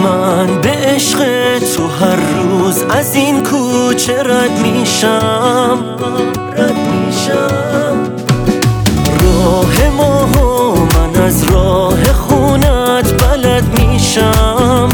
من به عشق تو هر روز از این کوچه رد میشم راه ما و من از راه خونت بلد میشم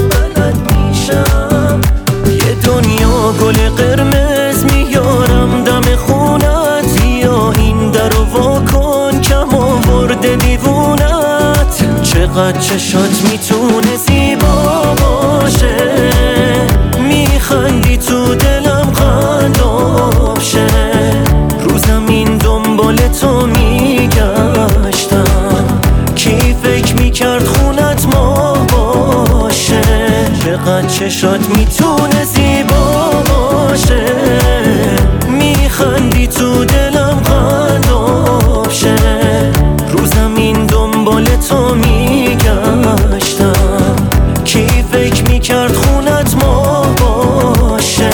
یه دنیا گل قرمز میارم دم خونت، یا این درو وا کن کم آورده دیوونت. چقدر چشات میتونه زیبا باشه، میخندی تو دلم قلاب شه. رو زمین دنبال تو میگشتم، کی فکر میکرد خونت ما باشه. چقدر چشات میتونه زیبا باشه، میخندی تو دلم قلاب شه. رو زمین دنبال تو میگشتم، کی فکر میکرد خونت ما باشه.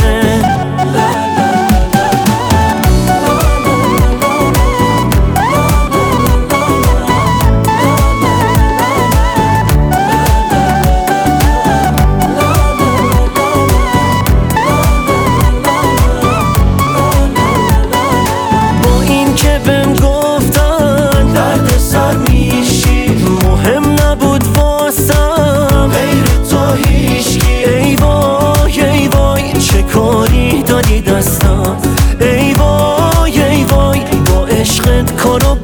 کارو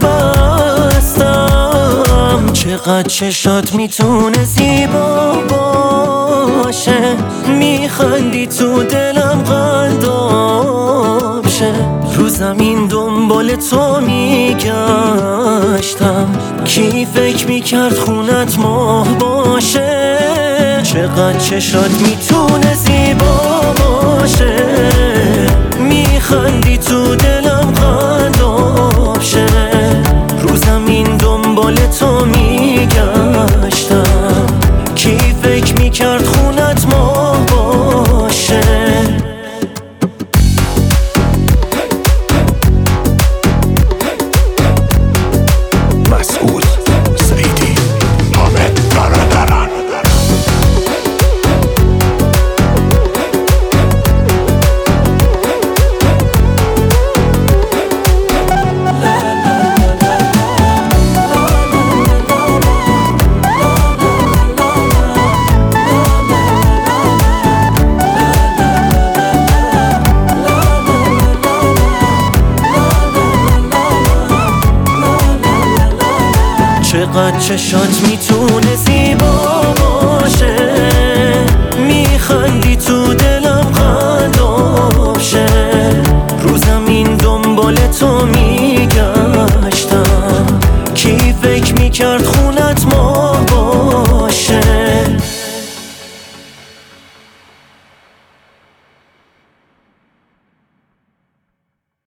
بستم. چقدر چشات میتونه زیبا باشه، میخندی تو دلم قلاب شه. رو زمین دنبال تو میگشتم، کی فکر میکرد خونت ماه باشه. چقدر چشات میتونه زیبا باشه، میخندی تو دلم قلاب شه. رو زمین دنبال تو میگشتم، کی فکر میکرد خونت ما باشه. مسعود سعیدی، حامد برادران. چقدر چشات میتونه زیبا باشه، میخندی تو دلم قلاب شه. رو زمین دنبال تو میگشتم، کی فکر میکرد خونت ما